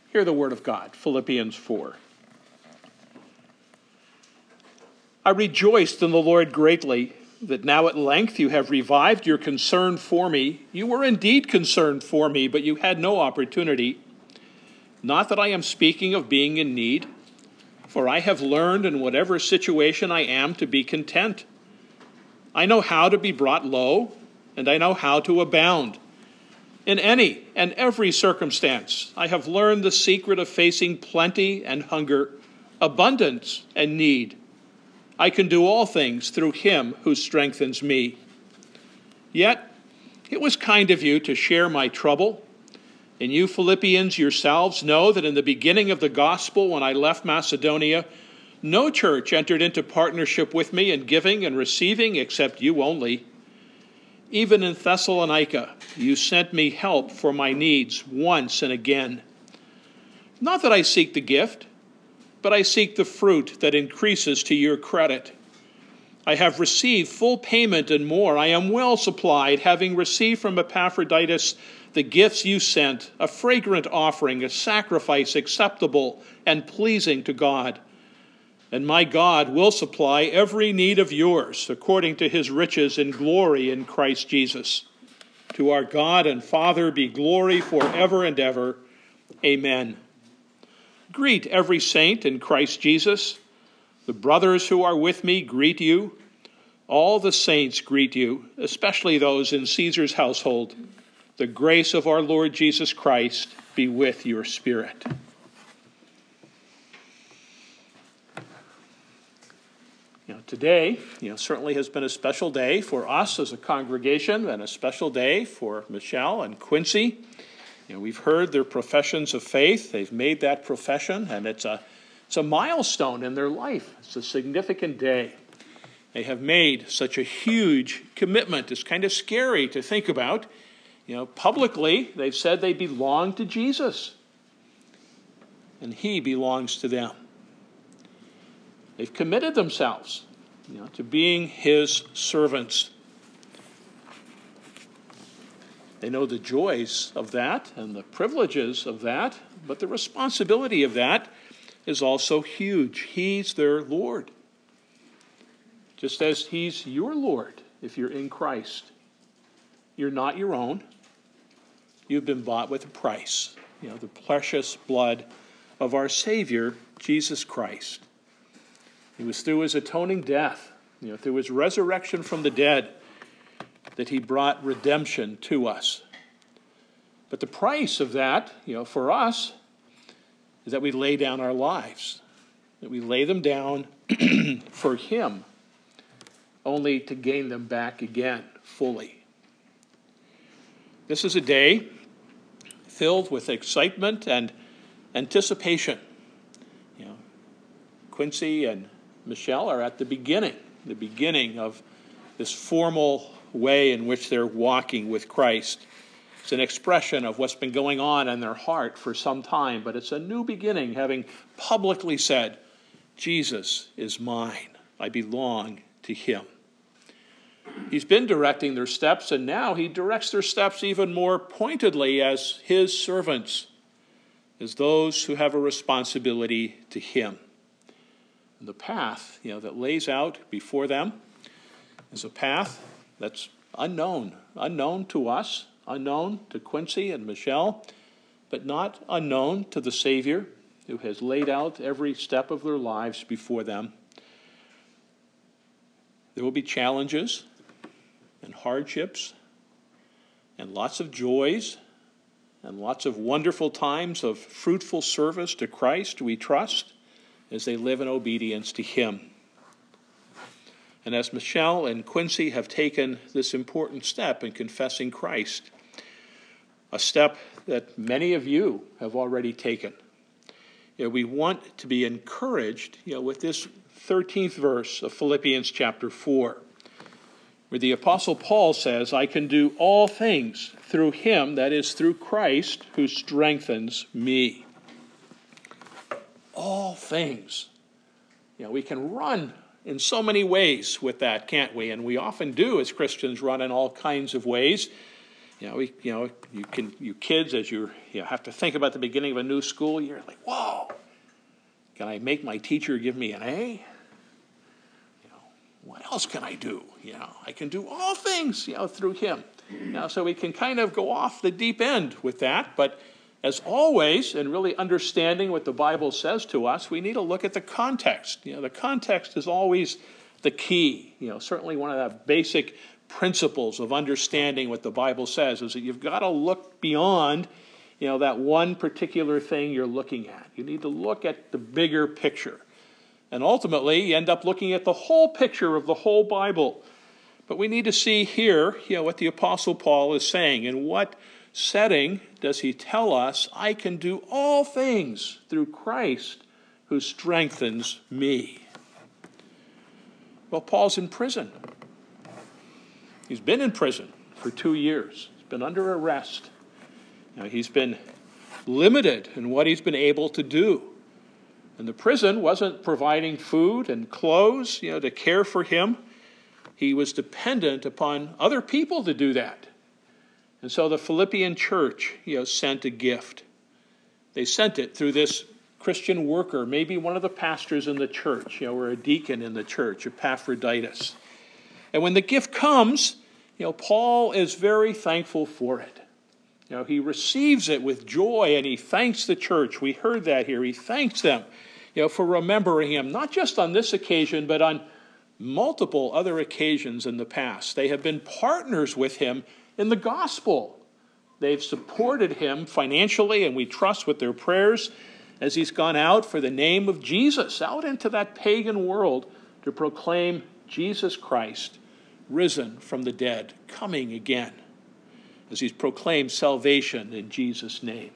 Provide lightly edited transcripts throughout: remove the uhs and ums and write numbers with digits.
Hear the word of God, Philippians 4. I rejoiced in the Lord greatly that now at length you have revived your concern for me. You were indeed concerned for me, but you had no opportunity. Not that I am speaking of being in need, for I have learned in whatever situation I am to be content. I know how to be brought low, and I know how to abound. In any and every circumstance, I have learned the secret of facing plenty and hunger, abundance and need. I can do all things through him who strengthens me. Yet, it was kind of you to share my trouble. And you Philippians yourselves know that in the beginning of the gospel, when I left Macedonia, no church entered into partnership with me in giving and receiving except you only. Even in Thessalonica, you sent me help for my needs once and again. Not that I seek the gift, but I seek the fruit that increases to your credit. I have received full payment and more. I am well supplied, having received from Epaphroditus the gifts you sent, a fragrant offering, a sacrifice acceptable and pleasing to God. And my God will supply every need of yours according to his riches in glory in Christ Jesus. To our God and Father be glory forever and ever. Amen. Greet every saint in Christ Jesus. The brothers who are with me greet you. All the saints greet you, especially those in Caesar's household. The grace of our Lord Jesus Christ be with your spirit. Today, certainly has been a special day for us as a congregation and a special day for Michelle and Quincy. We've heard their professions of faith. They've made that profession, and it's a milestone in their life. It's a significant day. They have made such a huge commitment. It's kind of scary to think about. Publicly, they've said they belong to Jesus, and he belongs to them. They've committed themselves, to being his servants. They know the joys of that and the privileges of that, but the responsibility of that is also huge. He's their Lord, just as he's your Lord if you're in Christ. You're not your own. You've been bought with a price, the precious blood of our Savior, Jesus Christ. It was through his atoning death, through his resurrection from the dead, that he brought redemption to us. But the price of that, for us, is that we lay down our lives, that we lay them down for him, only to gain them back again fully. This is a day filled with excitement and anticipation. Quincy and Michelle are at the beginning of this formal way in which they're walking with Christ. It's an expression of what's been going on in their heart for some time, but it's a new beginning, having publicly said, Jesus is mine. I belong to him. He's been directing their steps, and now he directs their steps even more pointedly as his servants, as those who have a responsibility to him. And the path, that lays out before them is a path that's unknown to us, unknown to Quincy and Michelle, but not unknown to the Savior who has laid out every step of their lives before them. There will be challenges and hardships and lots of joys and lots of wonderful times of fruitful service to Christ, we trust, as they live in obedience to him. And as Michelle and Quincy have taken this important step in confessing Christ, a step that many of you have already taken, we want to be encouraged with this 13th verse of Philippians chapter 4, where the Apostle Paul says, I can do all things through him, that is, through Christ, who strengthens me. All things. We can run in so many ways with that, can't we? And we often do as Christians run in all kinds of ways. You kids, as you have to think about the beginning of a new school year, like, whoa, can I make my teacher give me an A? What else can I do? I can do all things, through him. So we can kind of go off the deep end with that. But as always, in really understanding what the Bible says to us, we need to look at the context. The context is always the key. Certainly one of the basic principles of understanding what the Bible says is that you've got to look beyond, that one particular thing you're looking at. You need to look at the bigger picture. And ultimately, you end up looking at the whole picture of the whole Bible. But we need to see here, what the Apostle Paul is saying. In what setting does he tell us, I can do all things through Christ who strengthens me? Well, Paul's in prison. He's been in prison for 2 years. He's been under arrest. He's been limited in what he's been able to do. And the prison wasn't providing food and clothes, to care for him. He was dependent upon other people to do that. And so the Philippian church, sent a gift. They sent it through this Christian worker, maybe one of the pastors in the church, or a deacon in the church, Epaphroditus. And when the gift comes, Paul is very thankful for it. He receives it with joy and he thanks the church. We heard that here. He thanks them, for remembering him, not just on this occasion, but on multiple other occasions in the past. They have been partners with him in the gospel. They've supported him financially, and we trust with their prayers as he's gone out for the name of Jesus, out into that pagan world to proclaim Jesus Christ, risen from the dead, coming again, as he's proclaimed salvation in Jesus' name.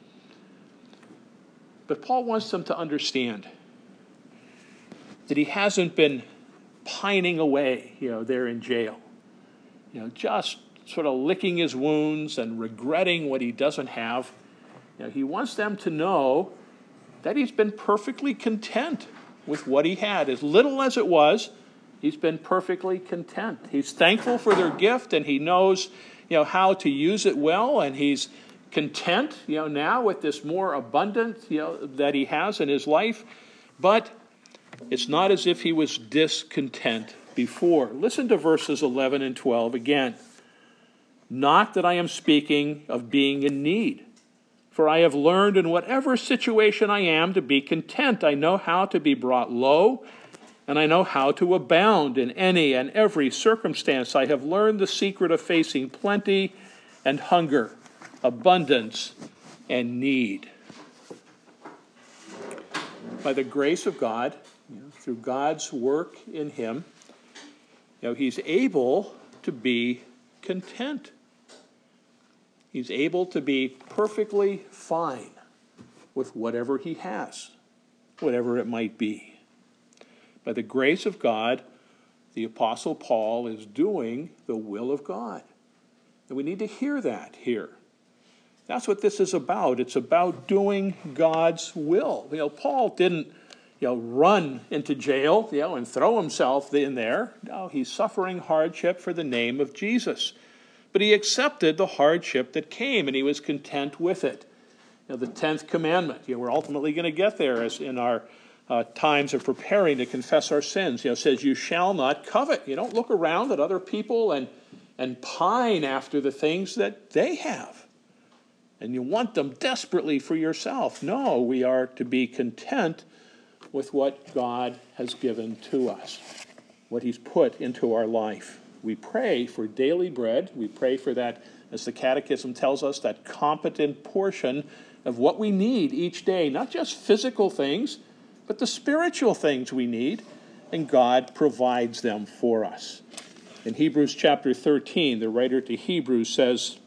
But Paul wants them to understand that he hasn't been pining away, there in jail, just sort of licking his wounds and regretting what he doesn't have. He wants them to know that he's been perfectly content with what he had. As little as it was, he's been perfectly content. He's thankful for their gift, and he knows, how to use it well, and he's content, now with this more abundant, that he has in his life. But it's not as if he was discontent before. Listen to verses 11 and 12 again. Not that I am speaking of being in need, for I have learned in whatever situation I am to be content. I know how to be brought low, and I know how to abound in any and every circumstance. I have learned the secret of facing plenty and hunger, abundance and need. By the grace of God, through God's work in him, he's able to be content. He's able to be perfectly fine with whatever he has, whatever it might be. By the grace of God, the Apostle Paul is doing the will of God. And we need to hear that here. That's what this is about. It's about doing God's will. Paul didn't, run into jail, and throw himself in there. No, he's suffering hardship for the name of Jesus. But he accepted the hardship that came, and he was content with it. The 10th commandment, we're ultimately going to get there as in our times of preparing to confess our sins, says you shall not covet. You don't look around at other people and pine after the things that they have. And you want them desperately for yourself. No, we are to be content with what God has given to us, what he's put into our life. We pray for daily bread. We pray for that, as the Catechism tells us, that competent portion of what we need each day, not just physical things, but the spiritual things we need, and God provides them for us. In Hebrews chapter 13, the writer to Hebrews says,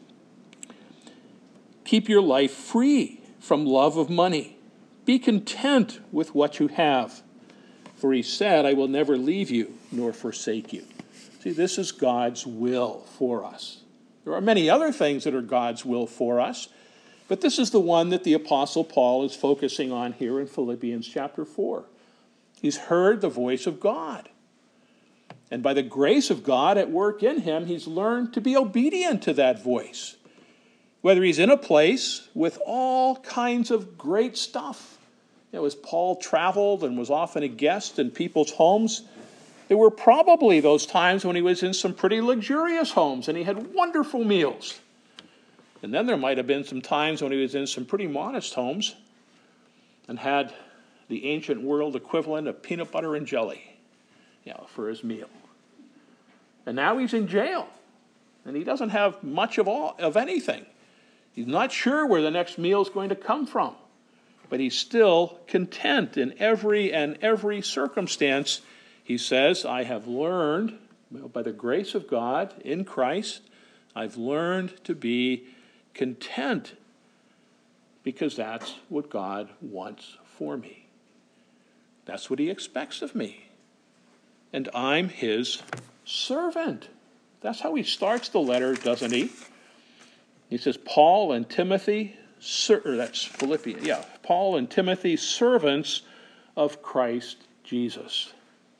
keep your life free from love of money. Be content with what you have. For he said, I will never leave you nor forsake you. See, this is God's will for us. There are many other things that are God's will for us, but this is the one that the Apostle Paul is focusing on here in Philippians chapter 4. He's heard the voice of God. And by the grace of God at work in him, he's learned to be obedient to that voice. Whether he's in a place with all kinds of great stuff. As Paul traveled and was often a guest in people's homes, there were probably those times when he was in some pretty luxurious homes and he had wonderful meals. And then there might have been some times when he was in some pretty modest homes and had the ancient world equivalent of peanut butter and jelly, for his meal. And now he's in jail, and he doesn't have much of anything. He's not sure where the next meal is going to come from, but he's still content in every circumstance. He says, I have learned, by the grace of God in Christ, I've learned to be content because that's what God wants for me. That's what he expects of me. And I'm his servant. That's how he starts the letter, doesn't he? He says, Paul and Timothy, that's Philippians, Paul and Timothy, servants of Christ Jesus.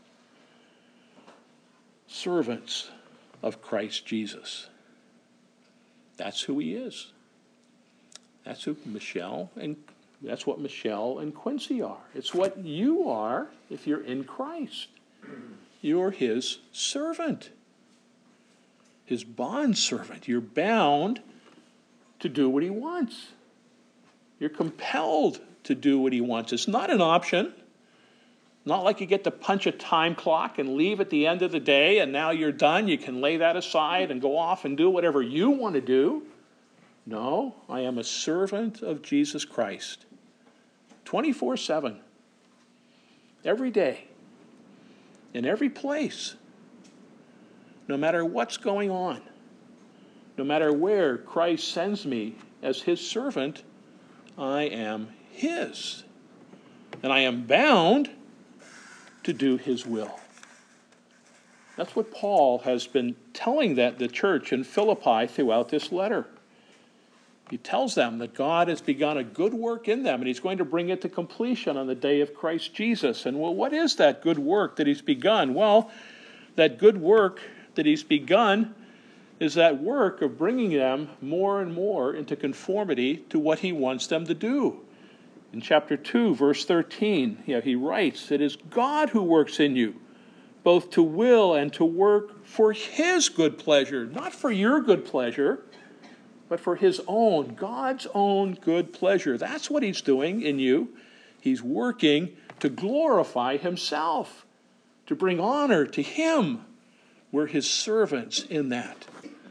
Servants of Christ Jesus. That's who he is. That's what Michelle and Quincy are. It's what you are if you're in Christ. You're his servant. His bondservant. You're bound to do what he wants. You're compelled to do what he wants. It's not an option. Not like you get to punch a time clock and leave at the end of the day and now you're done. You can lay that aside and go off and do whatever you want to do. No, I am a servant of Jesus Christ. 24/7. Every day. In every place. No matter what's going on. No matter where Christ sends me as his servant, I am his. And I am bound to do his will. That's what Paul has been telling the church in Philippi throughout this letter. He tells them that God has begun a good work in them and he's going to bring it to completion on the day of Christ Jesus. And what is that good work that he's begun? Well, that good work that he's begun is that work of bringing them more and more into conformity to what he wants them to do. In chapter 2, verse 13, he writes, it is God who works in you, both to will and to work for his good pleasure, not for your good pleasure, but for his own, God's own good pleasure. That's what he's doing in you. He's working to glorify himself, to bring honor to him. We're his servants in that.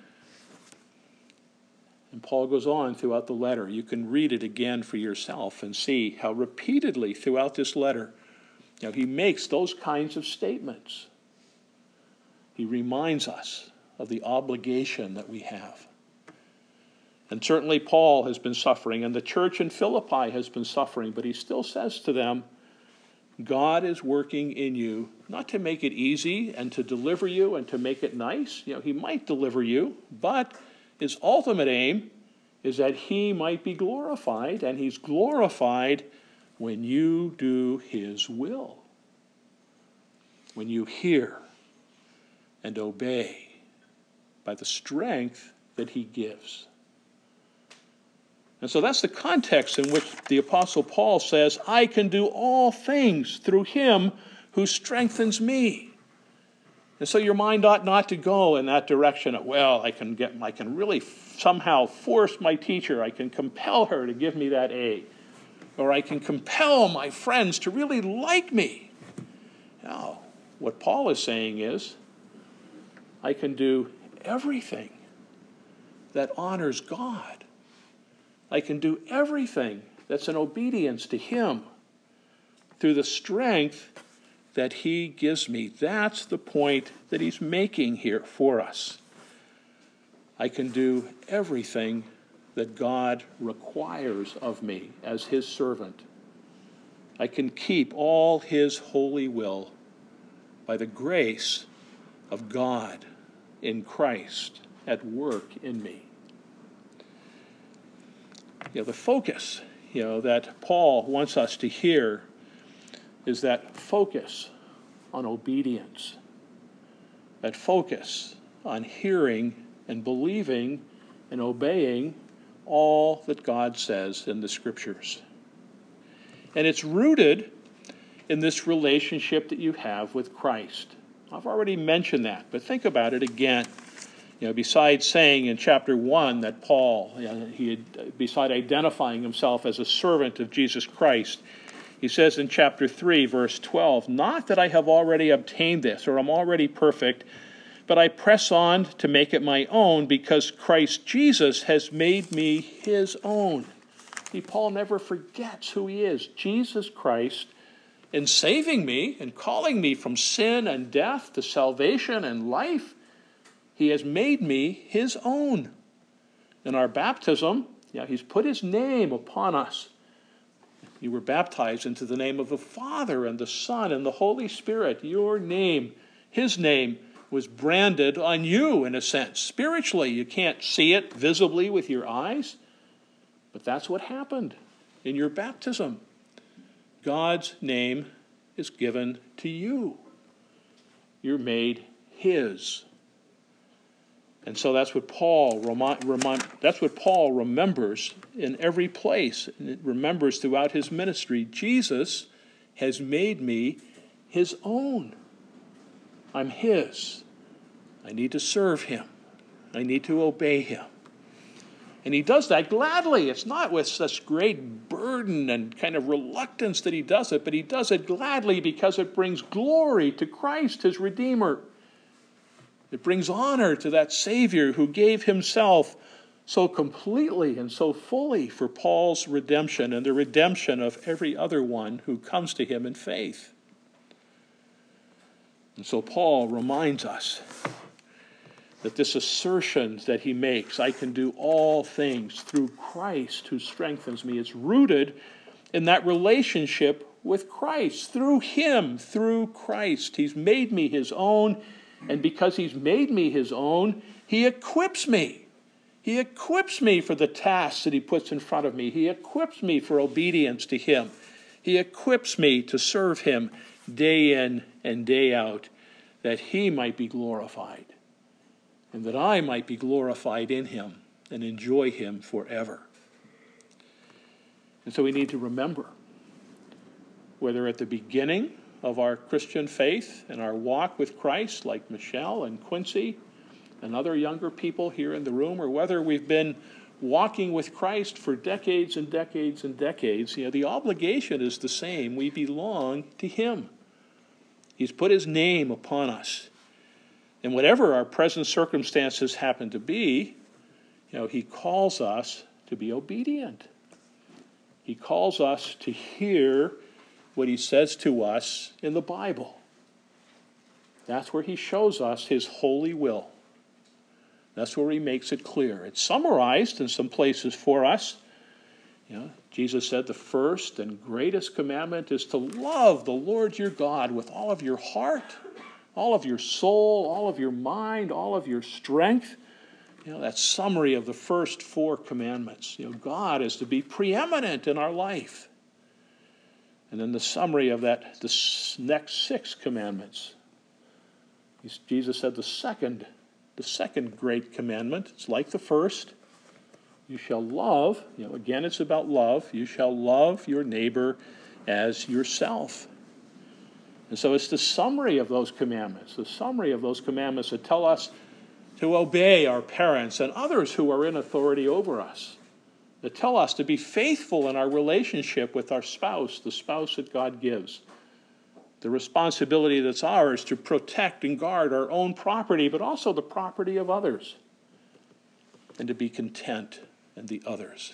And Paul goes on throughout the letter. You can read it again for yourself and see how repeatedly throughout this letter, he makes those kinds of statements. He reminds us of the obligation that we have. And certainly Paul has been suffering, and the church in Philippi has been suffering, but he still says to them, God is working in you, not to make it easy and to deliver you and to make it nice. He might deliver you, but his ultimate aim is that he might be glorified, and he's glorified when you do his will. When you hear and obey by the strength that he gives. And so that's the context in which the Apostle Paul says, I can do all things through him who strengthens me. And so your mind ought not to go in that direction of, I can really somehow force my teacher, I can compel her to give me that A. Or I can compel my friends to really like me. Now, what Paul is saying is, I can do everything that honors God. I can do everything that's in obedience to him through the strength that he gives me. That's the point that he's making here for us. I can do everything that God requires of me as his servant. I can keep all his holy will by the grace of God in Christ at work in me. The focus, that Paul wants us to hear is that focus on obedience. that focus on hearing and believing and obeying all that God says in the Scriptures. And it's rooted in this relationship that you have with Christ. I've already mentioned that, but think about it again. Besides saying in chapter 1 that Paul, beside identifying himself as a servant of Jesus Christ, he says in chapter 3, verse 12, "Not that I have already obtained this, or am already perfect, but I press on to make it my own, because Christ Jesus has made me his own." See, Paul never forgets who he is. Jesus Christ, in saving me and calling me from sin and death to salvation and life, he has made me his own. In our baptism, he's put his name upon us. You were baptized into the name of the Father and the Son and the Holy Spirit. Your name, his name, was branded on you in a sense. Spiritually, you can't see it visibly with your eyes, but that's what happened in your baptism. God's name is given to you. You're made his. And so that's what Paul remembers in every place, and it remembers throughout his ministry. Jesus has made me his own. I'm his. I need to serve him. I need to obey him. And he does that gladly. It's not with such great burden and kind of reluctance that he does it, but he does it gladly because it brings glory to Christ, his Redeemer. It brings honor to that Savior who gave himself so completely and so fully for Paul's redemption and the redemption of every other one who comes to him in faith. And so Paul reminds us that this assertion that he makes, I can do all things through Christ who strengthens me, is rooted in that relationship with Christ. Through him, through Christ, he's made me his own. And because he's made me his own, he equips me. He equips me for the tasks that he puts in front of me. He equips me for obedience to him. He equips me to serve him day in and day out, that he might be glorified, and that I might be glorified in him and enjoy him forever. And so we need to remember, whether at the beginning of our Christian faith and our walk with Christ, like Michelle and Quincy and other younger people here in the room, or whether we've been walking with Christ for decades and decades and decades, the obligation is the same. We belong to him. He's put his name upon us. And whatever our present circumstances happen to be, he calls us to be obedient. He calls us to hear what he says to us in the Bible. That's where he shows us his holy will. That's where he makes it clear. It's summarized in some places for us. Jesus said the first and greatest commandment is to love the Lord your God with all of your heart, all of your soul, all of your mind, all of your strength. That summary of the first 4 commandments. God is to be preeminent in our life. And then the summary of that, the next 6 commandments. Jesus said the second great commandment, it's like the first. You shall love, again it's about love. You shall love your neighbor as yourself. And so it's the summary of those commandments, that tell us to obey our parents and others who are in authority over us. That tell us to be faithful in our relationship with our spouse, the spouse that God gives. The responsibility that's ours to protect and guard our own property, but also the property of others. And to be content in the others.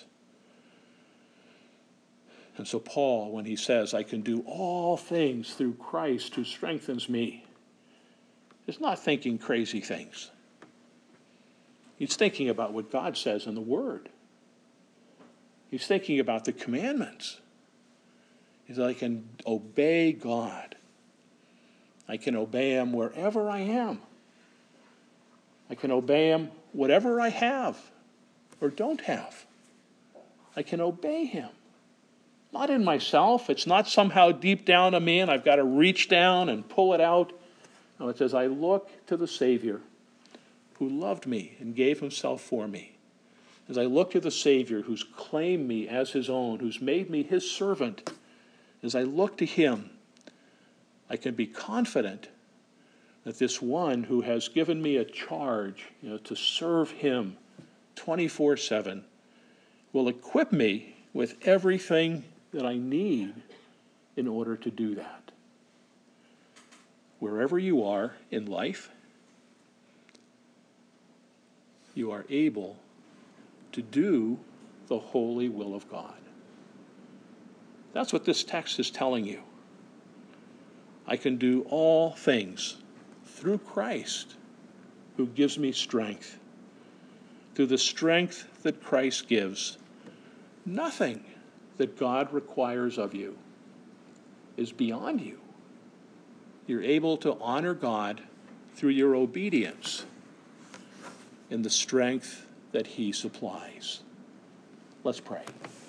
And so Paul, when he says, I can do all things through Christ who strengthens me, is not thinking crazy things. He's thinking about what God says in the Word. He's thinking about the commandments. He says, I can obey God. I can obey him wherever I am. I can obey him whatever I have or don't have. I can obey him. Not in myself. It's not somehow deep down in me and I've got to reach down and pull it out. Now it says, I look to the Savior who loved me and gave himself for me. As I look to the Savior who's claimed me as his own, who's made me his servant, as I look to him, I can be confident that this one who has given me a charge, to serve him 24/7 will equip me with everything that I need in order to do that. Wherever you are in life, you are able to do the holy will of God. That's what this text is telling you. I can do all things through Christ who gives me strength. Through the strength that Christ gives, nothing that God requires of you is beyond you. You're able to honor God through your obedience in the strength that he supplies. Let's pray.